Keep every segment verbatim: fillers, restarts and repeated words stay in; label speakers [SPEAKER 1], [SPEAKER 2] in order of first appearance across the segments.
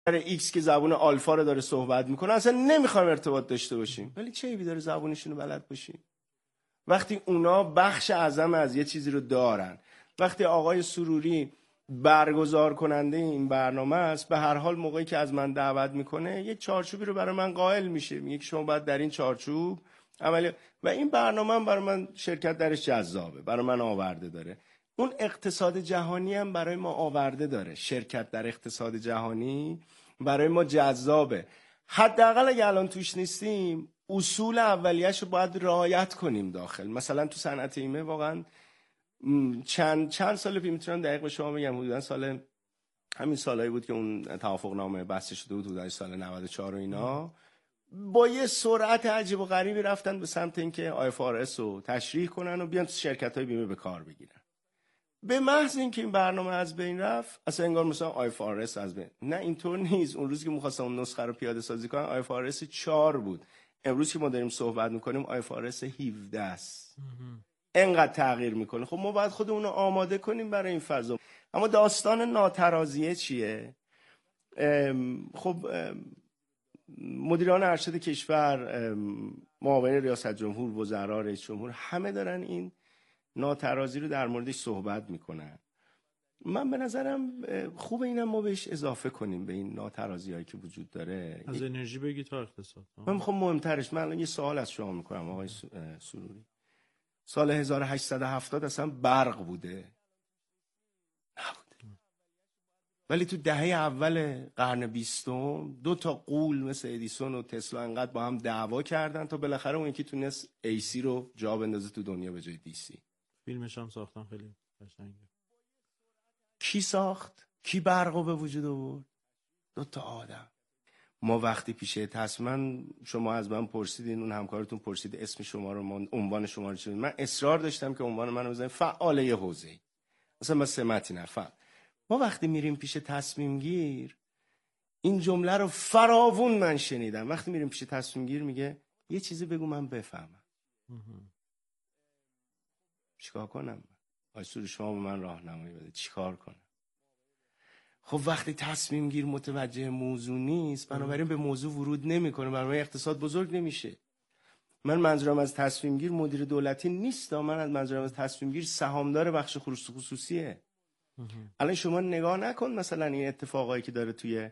[SPEAKER 1] ایکس که زبون آلفا رو داره صحبت میکنه اصلا نمیخوایم ارتباط داشته باشیم، ولی چه ایبی داره زبونشون رو بلد باشیم؟ وقتی اونا بخش اعظم از یه چیزی رو دارن، وقتی آقای سروری برگزار کننده این برنامه است، به هر حال موقعی که از من دعوت میکنه یک چارچوبی رو برای من قائل میشه، میگه که شما باید در این چارچوب عملی، و این برنامه هم برای من شرکت درش جذابه، برای من آورده داره. اون اقتصاد جهانی هم برای ما آورده داره، شرکت در اقتصاد جهانی برای ما جذابه. حداقل اگه الان توش نیستیم اصول اولیه‌اش رو باید رعایت کنیم داخل. مثلا تو صنعت ایمه واقعا چند چند سال پیش میتونم دقیق به شما بگم، حدودا سال همین سالایی بود که اون توافق نامه بسته شده بود، حدودا سال نود و چهار و اینا، با یه سرعت عجیب و غریبی رفتن به سمت اینکه آی اف آر اس رو تشریح کنن و بیان تو شرکت‌های بیمه به کار بگیرن. به محض اینکه این برنامه از بین رفت اصلا انگار مثلا آی اف آر اس از بین. نه اینطور نیست. اون روزی که می‌خواستم اون نسخه رو پیاده سازی کنن آی اف آر اس چهار بود. امروز که ما داریم صحبت می‌کنیم آی اف آر اس هفده است. انقدر تغییر میکنه. خب ما باید خودمون رو آماده کنیم برای این فضا. اما داستان ناترازیه چیه؟ خب مدیران ارشد کشور، معاون ریاست جمهور، وزرا، رئیس جمهور، همه دارن این ناترازی رو در موردش صحبت میکنن. من به نظرم خوب اینم ما بهش اضافه کنیم به این ناترازی هایی که وجود داره.
[SPEAKER 2] از انرژی بگی تا اقتصاد.
[SPEAKER 1] من میخوام مهمترش، من الان یه سوال از شما میکنم آقای سروری. سال هزار و هشتصد و هفتاد اصلا برق بوده؟ نبوده. ولی تو دهه اول قرن بیستم دو تا غول مثل ادیسون و تسلا انقدر با هم دعوا کردن تا بالاخره اون یکی تونست ای سی رو جا بندازه تو دنیا به جای دی سی.
[SPEAKER 2] فیلمش هم ساختن، خیلی قشنگه.
[SPEAKER 1] کی ساخت؟ کی برقو به وجود آورد؟ دو تا آدم. ما وقتی پیشه تصمیم، شما از من پرسیدین، اون همکارتون پرسید اسم شما رو، من عنوان شما رو چیدین، من اصرار داشتم که عنوان منو بزنید فعال یه حوزه‌ای. مثلا ما سمتی نه فعال. ما وقتی میریم پیش تصمیم گیر، این جمله رو فراوون من شنیدم. وقتی میریم پیش تصمیم گیر میگه یه چیزی بگو من بفهمم. چیکار کنم؟ آیسور شما به من راهنمایی بده چیکار کنم؟ خب وقتی تصمیم گیر متوجه موضوع نیست، بنابراین به موضوع ورود نمیکنه، بنابراین اقتصاد بزرگ نمیشه. من منظورم از تصمیم گیر مدیر دولتی نیست، من از منظورم از تصمیم گیر سهامدار بخش خصوصیه. الان شما نگاه نکن مثلا این اتفاقایی که داره توی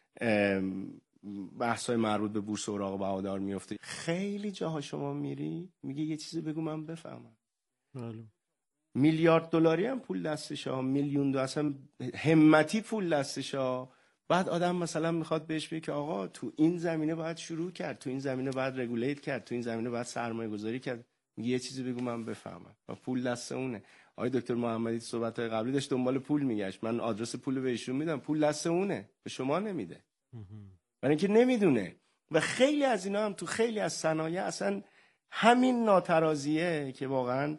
[SPEAKER 1] بحث‌های مربوط به بورس اوراق بهادار میفته، خیلی جاها شما میری میگه یه چیزی بگو من بفهمم. بله. میلیارد دلاری هم پول دستشه، میلیون دو اصلا همتی پول دستشه. بعد آدم مثلا میخواد بهش بگه که آقا تو این زمینه باید شروع کرد، تو این زمینه باید رگولیت کرد، تو این زمینه باید سرمایه گذاری کرد. میگه یه چیزی بگو من بفهمم و پول دست اونه. آقای دکتر محمدی صحبت‌های قبلی داشت دنبال پول میگشت، من آدرس پول بهشون میدم، پول دست اونه، به شما نمیده. برای اینکه نمیدونه. و خیلی از اینا هم تو خیلی از صنایع اصلا همین ناترازیه که واقعا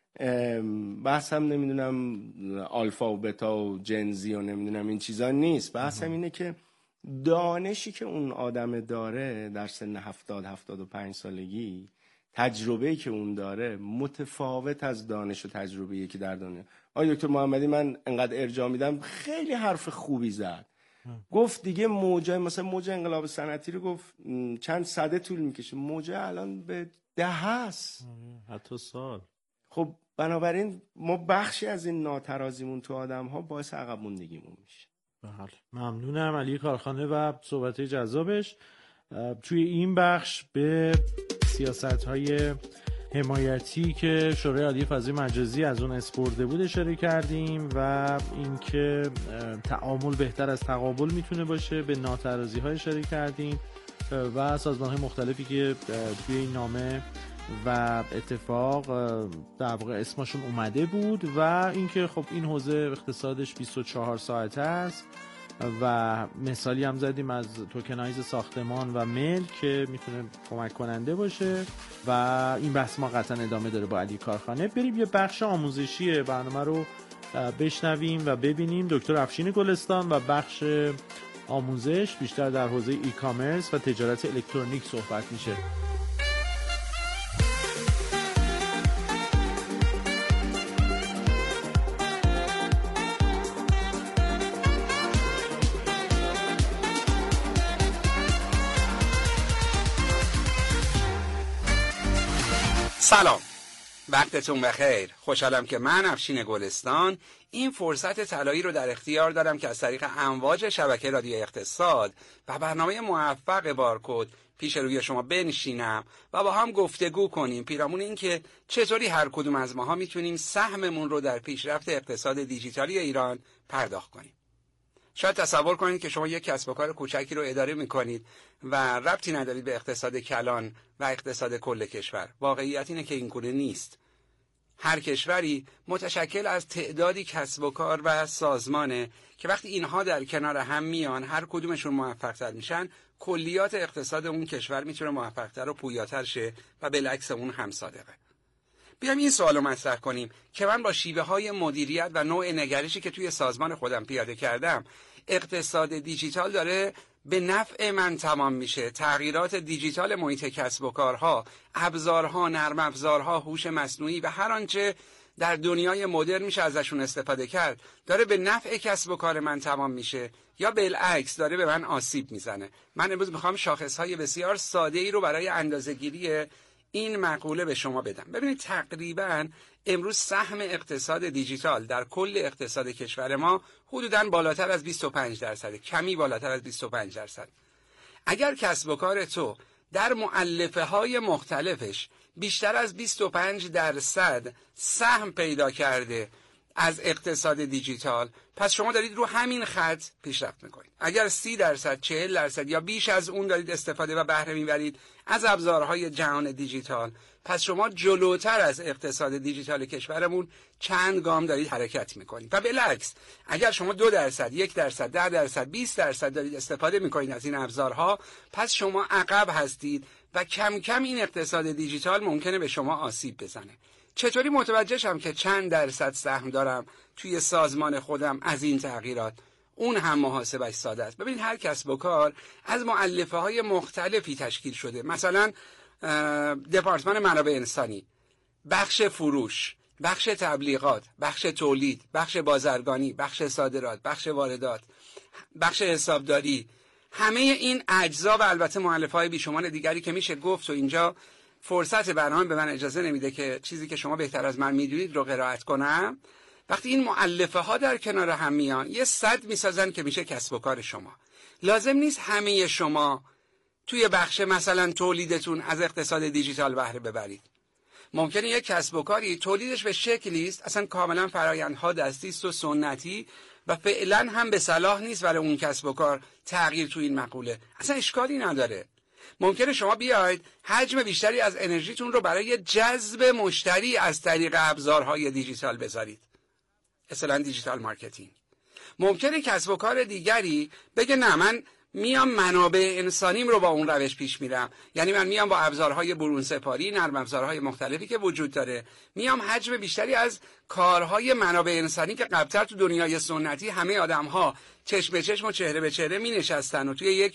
[SPEAKER 1] بحث هم نمیدونم آلفا و بتا و جنزی و نمیدونم این چیزا نیست. بحث هم اینه که دانشی که اون آدم داره در سن هفتاد هفتاد و پنج سالگی، تجربه‌ای که اون داره متفاوت از دانش و تجربه‌ای که در دنیا. آقای دکتر محمدی من انقدر ارجاع میدم، خیلی حرف خوبی زد. گفت دیگه موجه، مثلا موجه انقلاب صنعتی رو گفت چند سده طول میکشه، موجه الان به ده هست،
[SPEAKER 2] حتی سال.
[SPEAKER 1] خب بنابراین ما بخشی از این ناترازیمون تو آدم ها باعث عقب موندگیمون میشه.
[SPEAKER 2] بله، ممنونم علی کارخانه و صحبت‌های جذابش. توی این بخش به سیاست‌های حمایتی که شورای عالی فضای مجازی از اون اسپرده بود اشاره کردیم و اینکه تعامل بهتر از تقابل میتونه باشه، به ناترازی‌ها اشاره کردیم و سازمان‌های مختلفی که توی این نامه و اتفاق در واقع اسمشون اومده بود و اینکه خب این حوزه اقتصادش بیست و چهار ساعته است و مثالی هم زدیم از توکنایز ساختمان و ملک که میتونه کمک کننده باشه و این بحث ما قطعا ادامه داره با علی کارخانه. بریم یه بخش آموزشی برنامه رو بشنویم و ببینیم. دکتر افشین گلستان و بخش آموزش بیشتر در حوزه ای کامرس و تجارت الکترونیک صحبت میشه.
[SPEAKER 3] سلام، وقتتون بخیر. خوشحالم که من افشین گلستان این فرصت طلایی رو در اختیار دارم که از طریق امواج شبکه رادیو اقتصاد و برنامه موفق بارکد پیش روی شما بنشینم و با هم گفتگو کنیم پیرامون این که چطوری هر کدوم از ماها میتونیم سهممون رو در پیشرفت اقتصاد دیجیتالی ایران پرداخت کنیم. شاید تصور کنید که شما یک کسب و کار کوچکی رو اداره میکنید و ربطی ندارید به اقتصاد کلان و اقتصاد کل کشور. واقعیت اینه که این گونه نیست. هر کشوری متشکل از تعدادی کسب و کار و سازمانه که وقتی اینها در کنار هم میان، هر کدومشون موفق‌تر میشن، کلیات اقتصاد اون کشور میتونه موفق‌تر و پویاتر شه و بالعکس اون هم صادقه. بیایم این سوالو مطرح کنیم که من با شیوه های مدیریت و نوع نگرشی که توی سازمان خودم پیاده کردم، اقتصاد دیجیتال داره به نفع من تمام میشه. تغییرات دیجیتال محیط کسب و کارها، ابزارها، نرم افزارها، هوش مصنوعی و هر آنچه در دنیای مدرن میشه ازشون استفاده کرد، داره به نفع کسب و کار من تمام میشه یا بالعکس داره به من آسیب میزنه. من امروز میخوام شاخصهای بسیار ساده ای رو برای اندازه‌گیری این مقوله به شما بدم. ببینید تقریباً امروز سهم اقتصاد دیجیتال در کل اقتصاد کشور ما حدوداً بالاتر از بیست و پنج درصد، کمی بالاتر از بیست و پنج درصد. اگر کسب و کار تو در مؤلفه های مختلفش بیشتر از بیست و پنج درصد سهم پیدا کرده از اقتصاد دیجیتال، پس شما دارید رو همین خط پیشرفت میکنید. اگر سی درصد، چهل درصد یا بیش از اون دارید استفاده و بهره میبرید از ابزارهای جهان دیجیتال، پس شما جلوتر از اقتصاد دیجیتال کشورمون چند گام دارید حرکت میکنید. و بالعکس اگر شما دو درصد، یک درصد، ده درصد، بیست درصد دارید استفاده میکنید از این ابزارها، پس شما عقب هستید و کم کم این اقتصاد دیجیتال ممکنه به شما آسیب بزنه. چطوری متوجه شم که چند درصد سهم دارم توی سازمان خودم از این تغییرات؟ اون هم محاسبش ساده است. ببینید هر کسب و کار از مؤلفه های مختلفی تشکیل شده. مثلا دپارتمان منابع انسانی، بخش فروش، بخش تبلیغات، بخش تولید، بخش بازرگانی، بخش صادرات، بخش واردات، بخش حسابداری، همه این اجزا و البته مؤلفه های بیشمار دیگری که میشه گفت و اینجا فرصت برنامه به من اجازه نمیده که چیزی که شما بهتر از من میدونید رو قرائت کنم. وقتی این مؤلفه ها در کنار هم میان یه صد میسازن که میشه کسب و کار شما. لازم نیست همه شما توی بخش مثلا تولیدتون از اقتصاد دیجیتال بهره ببرید. ممکنه یک کسب و کاری تولیدش به شکلی است اصلا کاملا فرآیندها دستی است و سنتی و فعلا هم به صلاح نیست برای اون کسب و کار تغییر تو این مقوله. اصلا اشکالی نداره. ممکنه شما بیاید حجم بیشتری از انرژیتون رو برای جذب مشتری از طریق ابزارهای دیجیتال بذارید. مثلا دیجیتال مارکتینگ. ممکنه کسب و کار دیگری بگه نه، من میام منابع انسانیم رو با اون روش پیش میرم. یعنی من میام با ابزارهای برون سپاری، نرم افزارهای مختلفی که وجود داره، میام حجم بیشتری از کارهای منابع انسانی که قبلتر تو دنیای سنتی همه آدم‌ها چشم به چشم و چهره به چهره می‌نشستن و توی یک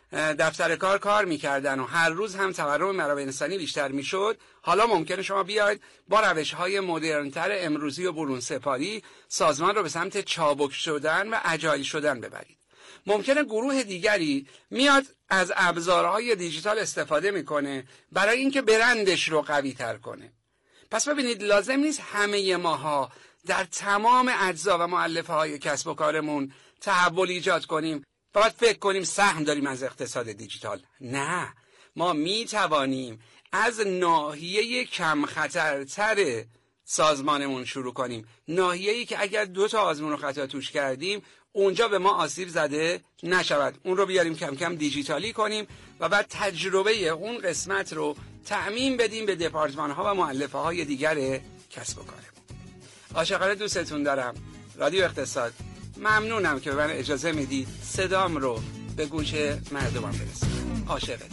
[SPEAKER 3] دفتر کار کار میکردن و هر روز هم تورم منابع انسانی بیشتر میشد، حالا ممکنه شما بیاید با روش‌های مدرن‌تر امروزی و برون سپاری سازمان رو به سمت چابک شدن و اجایل شدن ببرید. ممکنه گروه دیگری میاد از ابزارهای دیجیتال استفاده میکنه برای اینکه برندش رو قوی تر کنه. پس ببینید لازم نیست همه ماها در تمام اجزا و مؤلفه های کسب و کارمون تحول ایجاد کنیم و بعد فکر کنیم سهم داریم از اقتصاد دیجیتال. نه، ما می توانیم از ناحیه کم خطرتر سازمانمون شروع کنیم، ناحیه‌ای که اگر دو تا آزمون و خطا توش کردیم اونجا به ما آسیب زده نشود. اون رو بیاریم کم کم دیجیتالی کنیم و بعد تجربه اون قسمت رو تعمیم بدیم به دپارتمان‌ها و مؤلفه های دیگر کسب و کارمون. عاشقانه دوستتون دارم. رادیو اقتصاد، ممنونم که به من اجازه میدید صدام رو به گوش مردمم برسونم. عاشقتونم.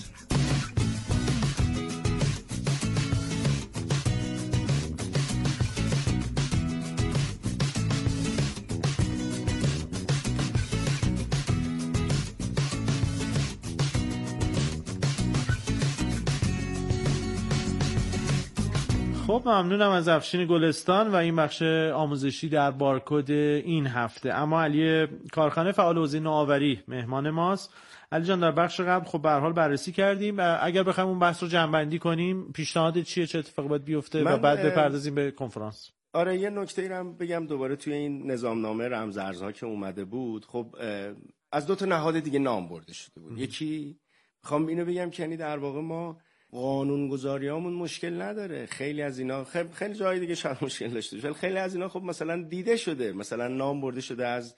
[SPEAKER 2] خب ممنونم از افشین گلستان و این بخش آموزشی در بارکد این هفته. اما علی کارخانه فعال حوزه نوآوری مهمان ماست. علی جان در بخش قبل خب به هر حال بررسی کردیم، اگر بخوایم اون بحث رو جمع‌بندی کنیم پیشنهاد چیه، چه اتفاقی باید بیفته و بعد بپردازیم به کنفرانس؟
[SPEAKER 1] آره یه نکته ای رو بگم دوباره توی این نظامنامه رمزارزها که اومده بود، خب از دو تا نهاد دیگه نام برده شده بود. ام. یکی میخوام اینو بگم که یعنی در واقع ما قانونگذاریامون مشکل نداره، خیلی از اینا خیلی, خیلی جای دیگه شاید مشکل داشته باشه، خیلی از اینا خب مثلا دیده شده، مثلا نام برده شده از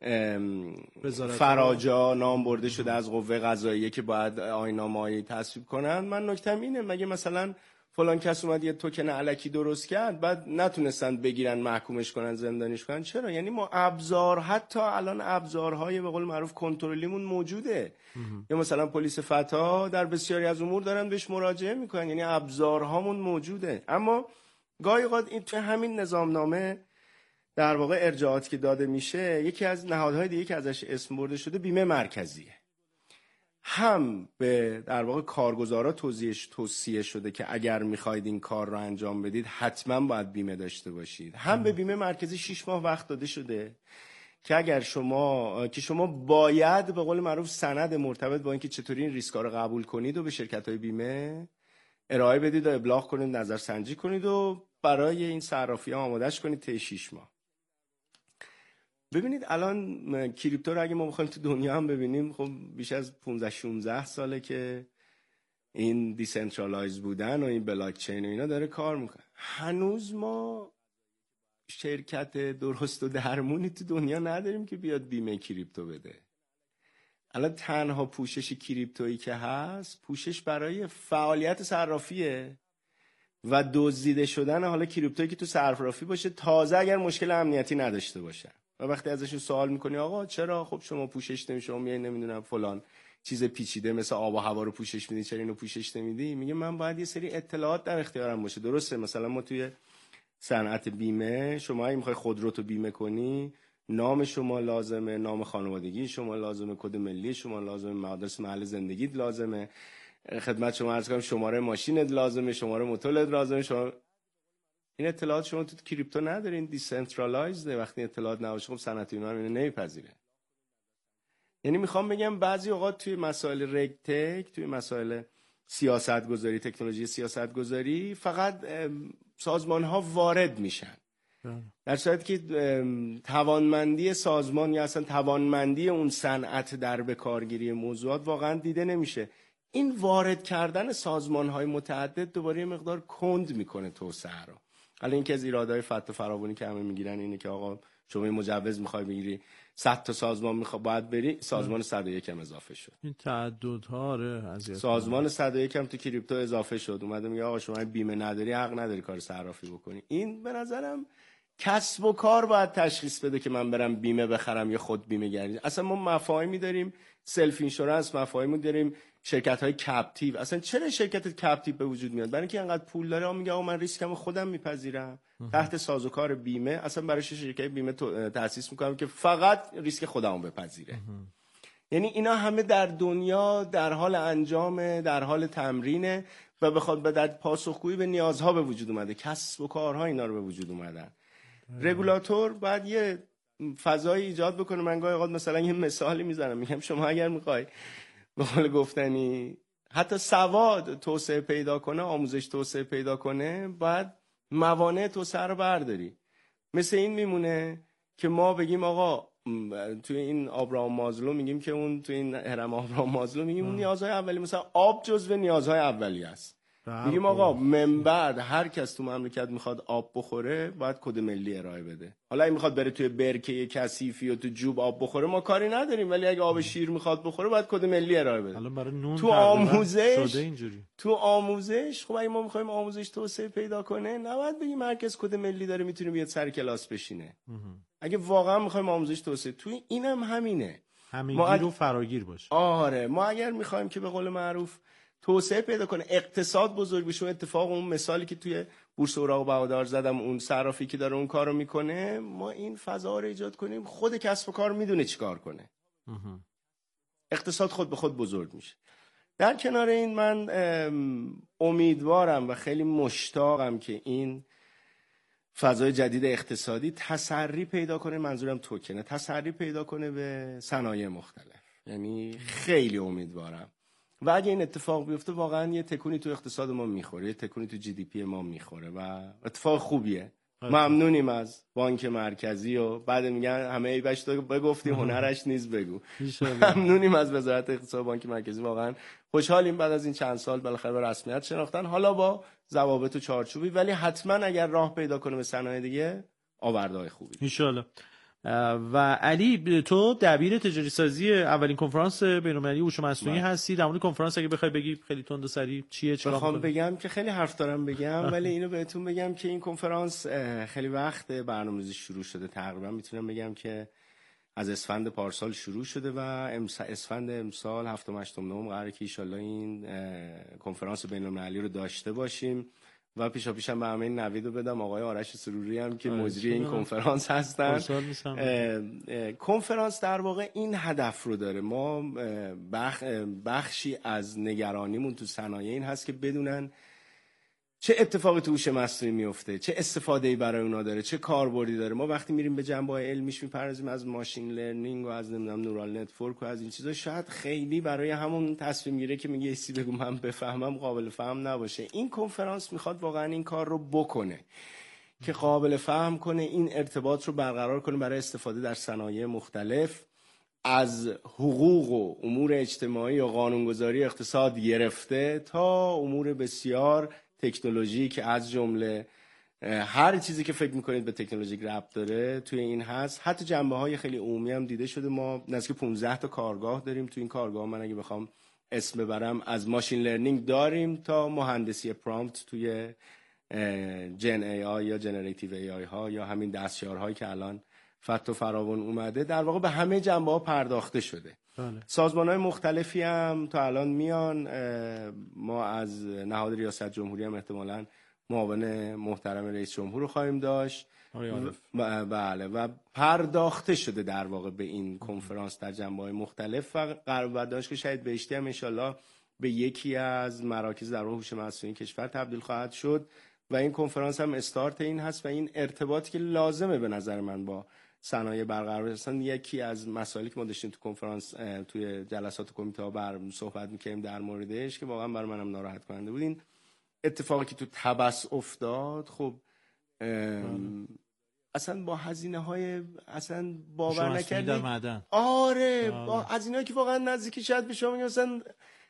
[SPEAKER 1] فراجا، نام برده شده از قوه قضاییه که باید آیین‌نامه‌ای تصویب کنن. من نکتم اینه مگه مثلا فلان کس اومد یه توکن الکی درست کرد بعد نتونستن بگیرن محکومش کنن زندانیش کنن؟ چرا؟ یعنی ما ابزار، حتی الان ابزارهای به قول معروف کنترلیمون موجوده. یا مثلا پلیس فتا در بسیاری از امور دارن بهش مراجعه میکنن، یعنی ابزارهامون موجوده. اما گاهی اوقات این تو همین نظامنامه در واقع ارجاعاتی که داده میشه، یکی از نهادهای دیگه که ازش اسم برده شده بیمه مرکزیه. هم به در واقع کارگزارا توضیحش توصیه شده که اگر میخواید این کار رو انجام بدید حتما باید بیمه داشته باشید. هم به بیمه مرکزی شش ماه وقت داده شده که اگر شما که شما باید به قول معروف سند مرتبط با اینکه چطوری این ریسکا رو قبول کنید و به شرکت‌های بیمه ارائه بدید و ابلاغ کنید، نظرسنجی کنید و برای این صرافی‌ها آمادهش کنید طی شش ماه. ببینید الان کریپتو رو اگه ما بخوایم تو دنیا هم ببینیم، خب بیش از پانزده شانزده ساله که این دیسنترالایز بودن و این بلاک چین و اینا داره کار میکنه. هنوز ما شرکت درست و درمونی تو دنیا نداریم که بیاد بیمه کریپتو بده. الان تنها پوشش کریپتویی که هست پوشش برای فعالیت صرافیه و دزدیده شدن حالا کریپتویی که تو صرافی باشه، تازه اگر مشکل امنیتی نداشته باشه. و وقتی ازشون سوال میکنی آقا چرا خب شما پوشش نمی شما میای نمیدونم فلان چیز پیچیده مثل آب و هوا رو پوشش میدی، چرا اینو پوشش نمیدی؟ میگه من باید یه سری اطلاعات در اختیارم باشه. درسته مثلا ما توی صنعت بیمه، شما اگه میخوای خودرو تو بیمه کنی، نام شما لازمه، نام خانوادگی شما لازمه، کد ملی شما لازمه، آدرس محل زندگیت لازمه، خدمت شما عرض کنم شماره ماشینت لازمه، شماره موتورت لازمه. شما این اطلاعات شما تو کریپتو ندارین، دیسنترالایزده. وقتی اطلاعات نباشه خب صنعت اینا رو نمیپذیره. یعنی میخوام بگم بعضی اوقات توی مسائل رگ تک، توی مسائل سیاست گذاری، تکنولوژی سیاست گذاری، فقط سازمان ها وارد میشن، در صورتی که توانمندی سازمان یا اصلا توانمندی اون صنعت در به کارگیری موضوعات واقعا دیده نمیشه. این وارد کردن سازمان های متعدد دوباره مقدار کند میکنه توسعه رو. حالا این که از ایرادهای فتح فراوانی که همه میگیرن اینه که آقا شما این مجوز میخوای بگیری صد تا سازمان میخواد باید بری، سازمان صد و یک هم اضافه شد. این
[SPEAKER 2] تعددها آره اذیت.
[SPEAKER 1] سازمان صد و یک هم تو کریپتو اضافه شد، اومده میگه آقا شما بیمه نداری حق نداری کار صرافی بکنی. این به نظرم کسب و کار باید تشخیص بده که من برم بیمه بخرم یا خود بیمه گردی. اصلا ما مفاهیمی داریم سلف اینشورنس، مفاهیمی داریم شرکت های کپتیو. اصلا چرا شرکت کپتیو به وجود میاد؟ برای اینکه انقدر پول داره میگه آقا من ریسکمو خودم میپذیرم تحت سازوکار بیمه. اصلا برای شرکت بیمه تأسیس میکنم که فقط ریسک خودمو بپذیره. یعنی اینا همه در دنیا در حال انجام، در حال تمرینه و بخواد به در پاسخگویی به نیازها به وجود اومده. کسب و کارها اینا رو به وجود اومدن. رگولاتور باید یه فضایی ایجاد بکنه. من گاهی اوقات مثلا یه مثالی میزنم، میگم شما اگر میخوای به قول گفتنی حتی سواد توسعه پیدا کنه، آموزش توسعه پیدا کنه، باید موانع توسعه رو برداری. مثل این میمونه که ما بگیم آقا توی این آبراهام مازلو میگیم که اون توی این هرم آبراهام مازلو میگیم اون نیازهای اولیه، مثلا آب جزو نیازهای اولیه است. میگیم آقا من بعد هر کس تو مملکت میخواد آب بخوره باید کد ملی ارائه بده. حالا اگه میخواد بره توی برکه کثیفی و تو جوب آب بخوره ما کاری نداریم، ولی اگه آب شیر میخواد بخوره باید کد ملی ارائه بده.
[SPEAKER 2] حالا برای نون
[SPEAKER 1] تو آموزش شده اینجوری. تو آموزش خب اگه ما میخوایم آموزش توسعه پیدا کنه نباید بگیم هر کس کد ملی داره میتونه بیاد سر کلاس بشینه. اگه واقعا میخوایم آموزش توسعه، تو اینم همینه،
[SPEAKER 2] همگیر ما و فراگیر باشه.
[SPEAKER 1] آره ما اگر میخوایم که به قول معروف توسعه پیدا کنه، اقتصاد بزرگ بشه، اتفاق اون مثالی که توی بورس اوراق بهادار زدم، اون صرافی که داره اون کارو میکنه، ما این فضا رو ایجاد کنیم، خود کسب و کار میدونه چیکار کنه. اقتصاد خود به خود بزرگ میشه. در کنار این من امیدوارم و خیلی مشتاقم که این فضای جدید اقتصادی تسری پیدا کنه، منظورم توکنه، تسری پیدا کنه به صنایع مختلف. یعنی خیلی امیدوارم و اگه این اتفاق بیفته واقعا یه تکونی تو اقتصاد ما میخوره، یه تکونی تو جی دی پی ما میخوره و اتفاق خوبیه. ممنونیم از بانک مرکزی و بعد میگن همه ایبش تو بگفتی هنرش نیز بگو. ممنونیم از وزارت اقتصاد بانک مرکزی، واقعا خوشحالیم بعد از این چند سال بالاخره به رسمیت شناختن، حالا با ضوابط و چارچوبی، ولی حتما اگر راه پیدا کنه به صنایع دیگه آوردهای خوبی ان شاء الله.
[SPEAKER 2] و علی تو دبیر تجاری سازی اولین کنفرانس بین‌المللی هوش مصنوعی هستی. در مورد کنفرانس اگه بخوای بگی خیلی تند و سریع چیه؟ چرا
[SPEAKER 1] بخوام بگم که خیلی حرف دارم بگم ولی اینو بهتون بگم که این کنفرانس خیلی وقت برنامه‌ریزی شروع شده، تقریبا میتونم بگم که از اسفند پارسال شروع شده و اسفند امسال هفتم هشتم نهم قراره که ان شاءالله این کنفرانس بین‌المللی رو داشته باشیم و پیشا پیشم به همه نویدو بدم آقای آرش سروری هم که مجری این کنفرانس هستن. کنفرانس در واقع این هدف رو داره، ما بخ... بخشی از نگرانیمون تو صنایع این هست که بدونن چه اتفاقی تو هوش مصنوعی میفته، چه استفاده‌ای برای اونا داره، چه کاربردی داره. ما وقتی میریم به جنبه‌های علمیش میپردازیم از ماشین لرنینگ و از نمیدونم نورال نتورک و از این چیزا، شاید خیلی برای همون تصمیم گیره که میگه ایسی بگو من بفهمم قابل فهم نباشه. این کنفرانس میخواد واقعا این کار رو بکنه که قابل فهم کنه، این ارتباط رو برقرار کنه برای استفاده در صنایع مختلف، از حقوق و امور اجتماعی و قانونگذاری اقتصاد گرفته تا امور بسیار تکنولوژی که از جمله هر چیزی که فکر میکنید به تکنولوژی ربط داره توی این هست. حتی جنبه‌های خیلی عمومی هم دیده شده. ما نزدیک پانزده تا کارگاه داریم. توی این کارگاه من اگه بخوام اسم ببرم از ماشین لرنینگ داریم تا مهندسی پرامپت توی جن ای آی یا جنراتیو ای آی ها یا همین دستیارهایی که الان فت و فراوان اومده، در واقع به همه جنبه‌ها پرداخته شده. سازمان‌های مختلفی هم تا الان میان. ما از نهاد ریاست جمهوری هم احتمالاً معاون محترم رئیس جمهور رو خواهیم داشت. و بله و پرداخته شده در واقع به این کنفرانس در جنبه‌های مختلف و قرار داشت که شاید بهشتی هم انشالله به یکی از مراکز در هوش مصنوعی کشور تبدیل خواهد شد و این کنفرانس هم استارت این هست و این ارتباطی که لازمه به نظر من با صنایع برقرار هستن. یکی از مسائلی که ما داشتیم تو کنفرانس توی جلسات کمیته ها بر صحبت می‌کردیم در موردش که واقعا برای منم ناراحت کننده بود، این اتفاقی که تو تبس افتاد. خب اصلا با هزینه های اصلا باور نکردید. آره با هزینه‌ای که واقعا نزدیکی شاید به شما میگم اصلا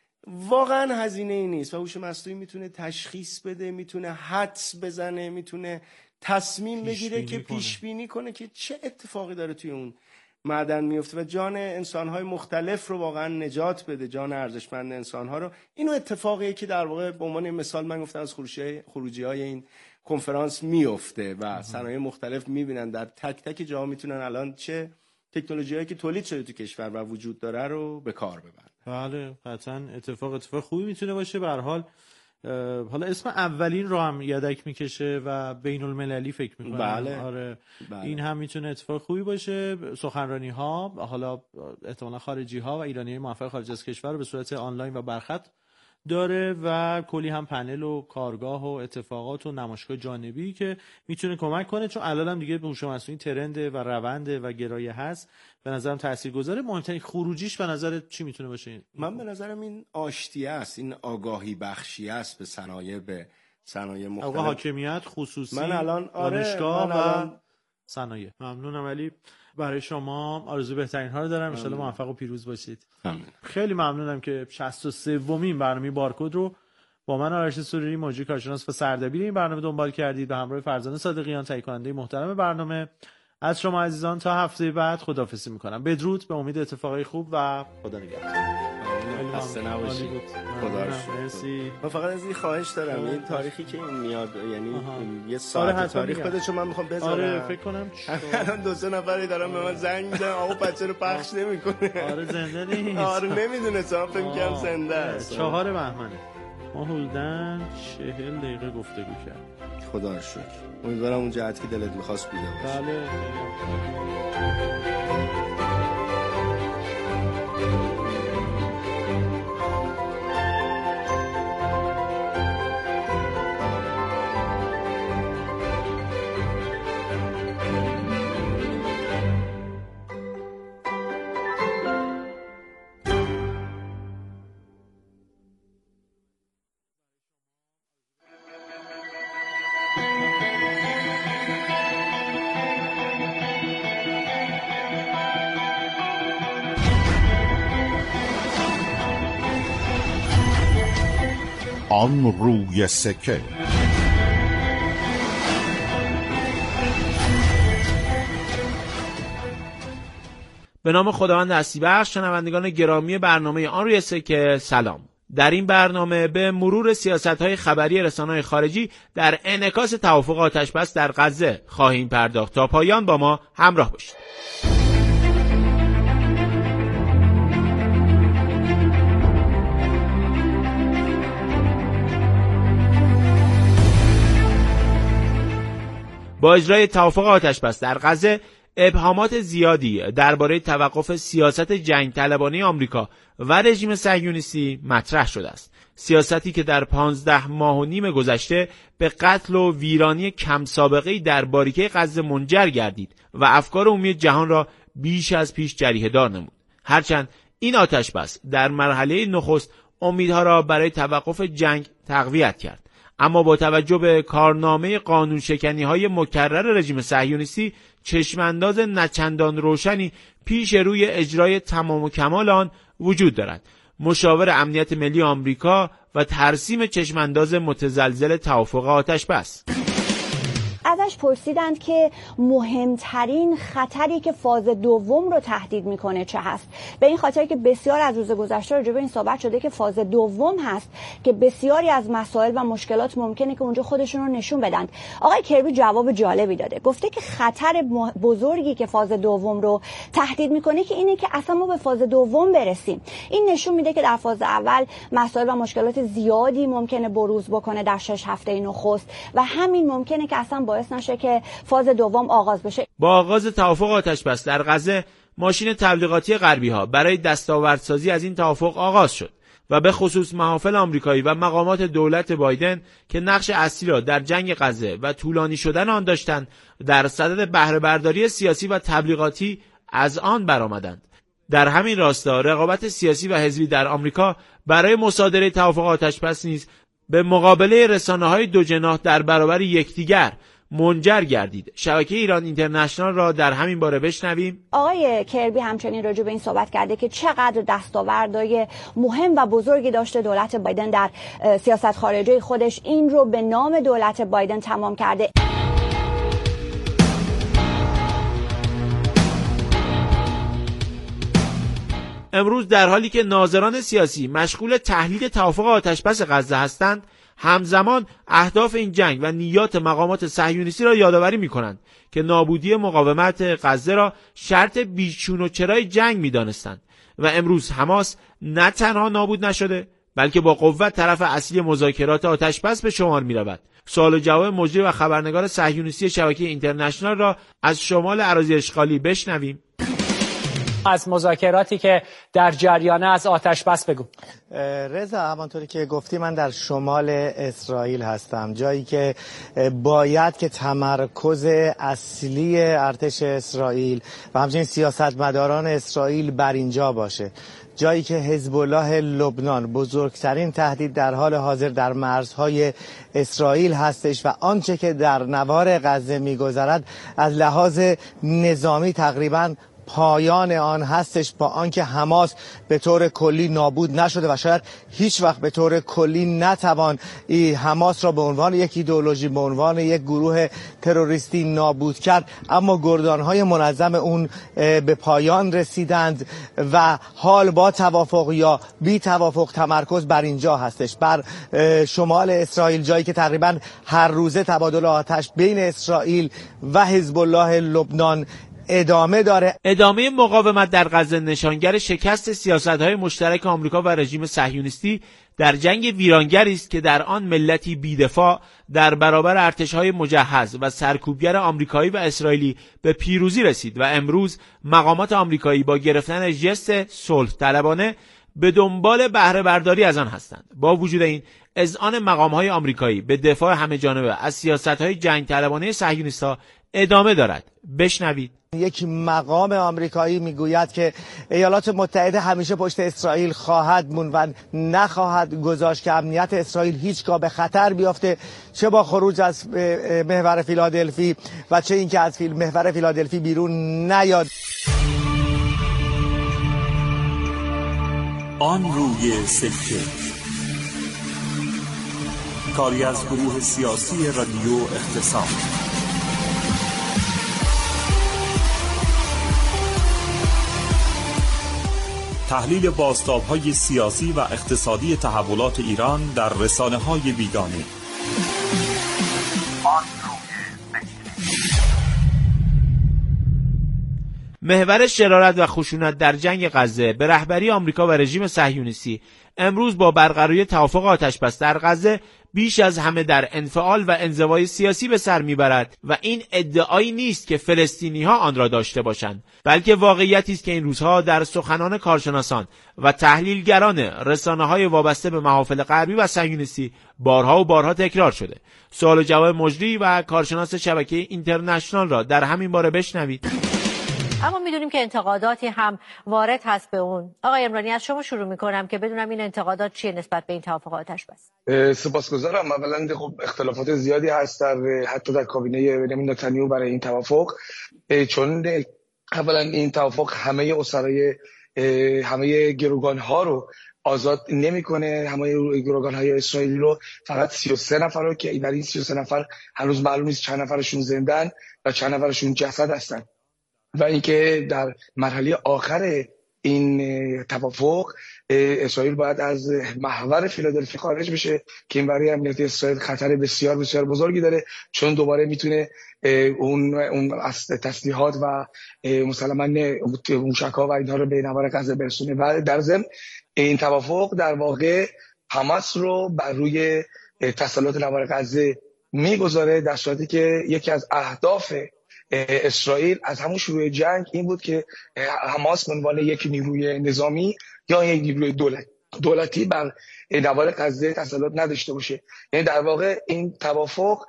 [SPEAKER 1] واقعا هزینه ای نیست و هوش مصنوعی میتونه تشخیص بده، میتونه حدس بزنه، میتونه تصمیم بگیره که پیش بینی کنه که چه اتفاقی داره توی اون معدن میفته و جان انسان‌های مختلف رو واقعا نجات بده، جان ارزشمند انسان‌ها رو. اینو اتفاقیه که در واقع به عنوان مثال من گفتم از خروجی خروجی‌های این کنفرانس میفته و صنایع مختلف میبینن در تک تک جاها میتونن الان چه تکنولوژی‌هایی که تولید شده تو کشور و وجود داره رو به کار ببرن.
[SPEAKER 2] بله قطعاً اتفاق اتفاق خوبی میتونه باشه. به هر حال حالا اسم اولین رو هم یدک میکشه و بین المللی فکر میکنم.
[SPEAKER 1] بله.
[SPEAKER 2] آره
[SPEAKER 1] بله.
[SPEAKER 2] این هم میتونه اتفاق خوبی باشه. سخنرانی ها حالا احتمالا خارجی ها و ایرانی های موفق خارج از کشور رو به صورت آنلاین و برخط داره و کلی هم پنل و کارگاه و اتفاقات و نمایشگاه جانبی که میتونه کمک کنه، چون الان هم دیگه هوش مصنوعی ترنده و رونده و گرایه هست. به نظرم تاثیرگذاره. مهمترین خروجیش به نظرت چی میتونه باشه؟
[SPEAKER 1] من به نظرم این آشتیه است، این آگاهی بخشی است به صنایع، به صنایع مختلف.
[SPEAKER 2] آقا حاکمیت خصوصی،
[SPEAKER 1] من الان آره
[SPEAKER 2] دانشگاه
[SPEAKER 1] من
[SPEAKER 2] و
[SPEAKER 1] الان...
[SPEAKER 2] صنایع. ممنونم ولی برای شما آرزو بهترین ها رو دارم. ان شاءالله موفق و پیروز باشید.
[SPEAKER 1] ممنون.
[SPEAKER 2] خیلی ممنونم که شصت و سومین برنامه بارکد رو با من آرش سروری مجری کارشناس و سردبیر این برنامه دنبال کردید. به همراه فرزانه صادقیان تهیه کننده محترم برنامه. از شما عزیزان تا هفته بعد خداحافظی میکنم. بدرود، به امید اتفاقای خوب و خدا نگهدار.
[SPEAKER 1] خسته نباشید. خدا رو
[SPEAKER 2] مرسی.
[SPEAKER 1] من فقط از این خواهش دارم، این تاریخی که این میاد یعنی یه ساعت تاریخ بده چون من میخوام بذارم.
[SPEAKER 2] آره فکر کنم
[SPEAKER 1] الان دو سه نفری دارن به من زنگ میزنن آقا بچه رو پخش نمیکنه.
[SPEAKER 2] آره زنده نیست.
[SPEAKER 1] آره نمیدونه صاحب فکر می‌کنم زنده است.
[SPEAKER 2] چهار بهمنه. ما حدوداً چهل دقیقه گفتگو کردیم.
[SPEAKER 1] خدا رو شکر. امیدوارم اون جهتی که دلت می‌خواست بوده باشه.
[SPEAKER 2] بله.
[SPEAKER 4] آن روی سکه.
[SPEAKER 2] به نام خداوند هستیبخش. شنوندگان گرامی برنامه آن روی سکه سلام. در این برنامه به مرور سیاست‌های خبری رسانه‌های خارجی در انعکاس توافق آتش‌بس در غزه خواهیم پرداخت. تا پایان با ما همراه باشید. با اجرای توافق آتش‌بس در غزه، ابهامات زیادی درباره توقف سیاست جنگ طلبانه آمریکا و رژیم صهیونیستی مطرح شده است. سیاستی که در پانزده ماه و نیم گذشته به قتل و ویرانی کم سابقه‌ای در باریکه غزه منجر گردید و افکار عمومی جهان را بیش از پیش جریحه دار نمود. هرچند این آتش‌بس در مرحله نخست امیدها را برای توقف جنگ تقویت کرد، اما با توجه به کارنامه قانون شکنی های مکرر رژیم صهیونیستی چشمانداز نچندان روشنی پیش روی اجرای تمام و کمال آن وجود دارد. مشاور امنیت ملی آمریکا و ترسیم چشمانداز متزلزل توافق آتش‌بس.
[SPEAKER 5] ازش پرسیدند که مهمترین خطری که فاز دوم رو تهدید میکنه چه هست. به این خاطر که بسیار از روز گذشته راجع به این صحبت شده که فاز دوم هست که بسیاری از مسائل و مشکلات ممکنه که اونجا خودشون رو نشون بدن. آقای کربی جواب جالبی داده. گفته که خطر بزرگی که فاز دوم رو تهدید میکنه که اینه که اصلا ما به فاز دوم برسیم. این نشون میده که در فاز اول مسائل و مشکلات زیادی ممکنه بروز بکنه در شش هفته نخست و همین ممکنه که اصلا باعث نشه که فاز دوم آغاز بشه.
[SPEAKER 2] با آغاز توافق آتش‌بس در غزه، ماشین تبلیغاتی غربی‌ها برای دستاوردسازی از این توافق آغاز شد و به خصوص محافل آمریکایی و مقامات دولت بایدن که نقش اصلی را در جنگ غزه و طولانی شدن آن داشتند، در صدد بهره برداری سیاسی و تبلیغاتی از آن برآمدند. در همین راستا رقابت سیاسی و حزبی در آمریکا برای مصادره توافق آتش‌بس نیز به مقابله رسانه‌های دو جناح در برابر یکدیگر منجر گردید. شبکه ایران اینترنشنال را در همین باره بشنویم.
[SPEAKER 5] آقای کربی همچنین راجع به این صحبت کرده که چقدر دستاوردهای مهم و بزرگی داشته دولت بایدن در سیاست خارجی خودش، این رو به نام دولت بایدن تمام کرده.
[SPEAKER 2] امروز در حالی که ناظران سیاسی مشغول تحلیل توافق آتش‌بس غزه هستند، همزمان اهداف این جنگ و نیات مقامات صهیونیستی را یادآوری می‌کنند که نابودی مقاومت غزه را شرط بیچون و چرای جنگ می‌دانستند و امروز حماس نه تنها نابود نشده بلکه با قوت طرف اصلی مذاکرات آتش‌بس به شمار می‌رود. سوال و جواب مجری و خبرنگار صهیونیستی شبکه اینترنشنال را از شمال اراضی اشغالی بشنویم.
[SPEAKER 6] از مذاکراتی که در جریانه از آتش‌بس بگو.
[SPEAKER 7] رضا، همانطوری که گفتی من در شمال اسرائیل هستم، جایی که باید که تمرکز اصلی ارتش اسرائیل و همچنین سیاستمداران اسرائیل بر اینجا باشه، جایی که حزب الله لبنان بزرگترین تهدید در حال حاضر در مرزهای اسرائیل هستش و آنچه که در نوار غزه می‌گذرد از لحاظ نظامی تقریباً پایان آن هستش، با آنکه حماس به طور کلی نابود نشده و شاید هیچ وقت به طور کلی نتوان حماس را به عنوان یک ایدئولوژی، به عنوان یک گروه تروریستی نابود کرد، اما گردانهای منظم اون به پایان رسیدند و حال با توافق یا بی توافق تمرکز بر اینجا هستش، بر شمال اسرائیل، جایی که تقریبا هر روزه تبادل آتش بین اسرائیل و حزب الله لبنان ادامه داره.
[SPEAKER 2] ادامه مقاومت در غزه نشانگر شکست سیاست‌های مشترک آمریکا و رژیم صهیونیستی در جنگ ویرانگری است که در آن ملتی بی‌دفاع در برابر ارتش‌های مجهز و سرکوبگر آمریکایی و اسرائیلی به پیروزی رسید و امروز مقامات آمریکایی با گرفتن ژست صلح طلبانه به دنبال بهره برداری از آن هستند. با وجود این، اذعان مقام‌های آمریکایی به دفاع همه‌جانبه از سیاست‌های جنگ طلبانه صهیونیست‌ها ادامه دارد. بشنوید.
[SPEAKER 7] یک مقام آمریکایی میگوید که ایالات متحده همیشه پشت اسرائیل خواهد موند و نخواهد گذاشت که امنیت اسرائیل هیچگاه به خطر بیفته، چه با خروج از محور فیلادلفی و چه اینکه از محور فیلادلفی بیرون نیاد.
[SPEAKER 8] آن روی سکه.
[SPEAKER 4] کاری از گروه سیاسی رادیو اقتصاد. تحلیل بازتاب‌های سیاسی و اقتصادی تحولات ایران در رسانه‌های بیگانه.
[SPEAKER 8] محور شرارت و خشونت در جنگ غزه به رهبری آمریکا و رژیم صهیونیستی امروز با برقراری توافق آتش‌بس در غزه بیش از همه در انفعال و انزوای سیاسی به سر میبرد و این ادعایی نیست که فلسطینی‌ها آن را داشته باشند، بلکه واقعیتی است که این روزها در سخنان کارشناسان و تحلیلگران رسانه‌های وابسته به محافل غربی و صهیونیستی بارها و بارها تکرار شده. سوال و جواب مجری و کارشناس شبکه اینترنشنال را در همین باره بشنوید.
[SPEAKER 9] اما میدونیم که انتقاداتی هم وارد هست به اون. آقای عمرانی، از شما شروع میکنم که بدونم این انتقادات چیه نسبت به این توافق آتش‌بس.
[SPEAKER 10] سپاسگزارم. اولا خب اختلافات زیادی هست در حتی در کابینه بنیامین نتانیاهو برای این توافق، چون اولا این توافق همه اسرای همه گروگان‌ها رو آزاد نمیکنه، همه گروگان‌های اسرائیلی رو، فقط سی و سه نفر رو که در این سی و سه نفر هنوز معلوم نیست چند نفرشون زنده‌اند و چند نفرشون جسد هستن. و اینکه در مرحله آخر این توافق اسرائیل باید از محور فیلادلفی خارج بشه که این برای امنیت اسرائیل خطر بسیار بسیار بزرگی داره، چون دوباره میتونه اون اون تسلیحات و مسلماً موشک‌ها و اینها رو به نوار غزه برسونه. و در ضمن این توافق در واقع حماس رو بر روی تسلط نوار غزه میگذاره، در صورتی که یکی از اهداف اسرائیل از همون شروع جنگ این بود که حماس به عنوان یک نیروی نظامی یا یک نیروی دولت دولتی بر نوار غزه تسلط نداشته باشه. یعنی در واقع این توافق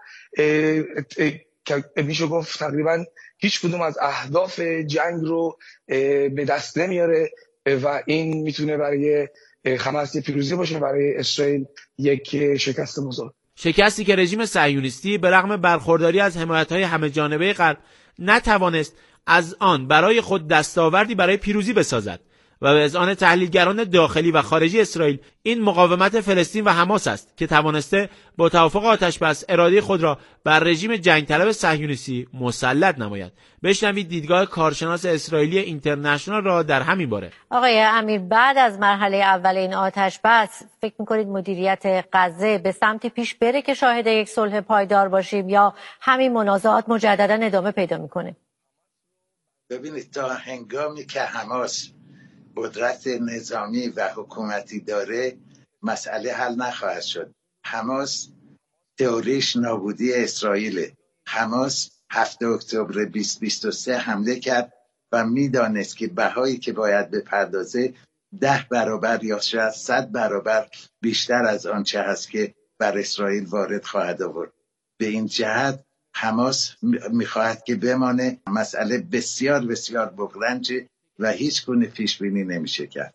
[SPEAKER 10] که میشه گفت تقریبا هیچ کدوم از اهداف جنگ رو به دست نمیاره و این میتونه برای حماس پیروزی باشه، برای اسرائیل یک شکست بزرگ.
[SPEAKER 8] شکستی که رژیم صهیونیستی به رغم برخورداری از حمایت‌های همه جانبه غرب نتوانست از آن برای خود دستاوردی برای پیروزی بسازد و به اذعان تحلیلگران داخلی و خارجی اسرائیل این مقاومت فلسطین و حماس است که توانسته با توافق آتش‌بس اراده خود را بر رژیم جنگ طلب صهیونیستی مسلط نماید. بشنوید دیدگاه کارشناس اسرائیلی اینترنشنال را در همین باره.
[SPEAKER 9] آقای امیر، بعد از مرحله اول این آتش‌بس فکر می‌کنید مدیریت غزه به سمتی پیش بره که شاهد یک صلح پایدار باشیم یا همین منازعات مجددا ادامه پیدا می‌کنه؟
[SPEAKER 11] ببینید، تا هنگامی که حماس قدرت نظامی و حکومتی داره مسئله حل نخواهد شد. حماس تئوریش نابودی اسرائیل. حماس هفتم اکتبر بیست بیست و سه حمله کرد و میدانست که بهایی که باید بپردازه ده برابر یا شاید صد برابر بیشتر از آنچه هست که بر اسرائیل وارد خواهد آورد. به این جهت حماس میخواهد که بمانه. مسئله بسیار بسیار بغرنجه و هیچ گونه پیش بینی نمیشه کرد.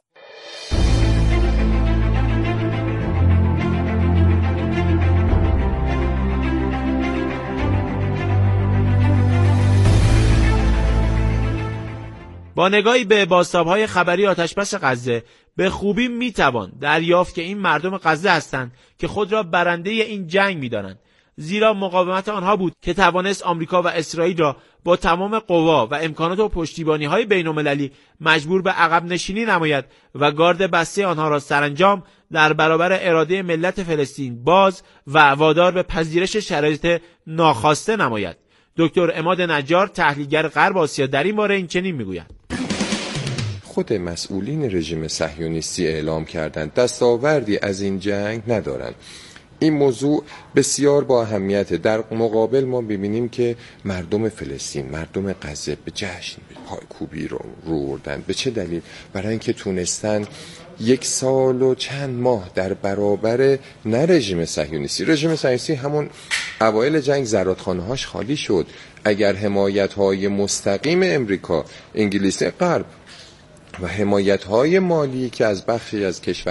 [SPEAKER 8] با نگاهی به بازتاب‌های خبری آتش‌بس غزه به خوبی میتوان دریافت که این مردم غزه هستند که خود را برنده این جنگ می‌دانند، زیرا مقاومت آنها بود که توانست آمریکا و اسرائیل را با تمام قوا و امکانات و پشتیبانی‌های بین‌المللی مجبور به عقب نشینی نماید و گارد بسته آنها را سرانجام در برابر اراده ملت فلسطین باز و وادار به پذیرش شرایط ناخواسته نماید. دکتر عماد نجار، تحلیلگر غرب آسیا، در این باره این چنین میگوید:
[SPEAKER 12] خود مسئولین رژیم صهیونیستی اعلام کردند دستاوردی از این جنگ ندارند. این موضوع بسیار با اهمیت. در مقابل ما ببینیم که مردم فلسطین، مردم غزه به جشن به پایکوبی رو روردن. به چه دلیل؟ برای اینکه تونستن یک سال و چند ماه در برابر نه رژیم صهیونیستی، رژیم صهیونیستی همون اوایل جنگ زرادخانه‌هاش خالی شد. اگر حمایت‌های مستقیم امریکا، انگلیس غرب و حمایت‌های مالی که از بخشی از کشور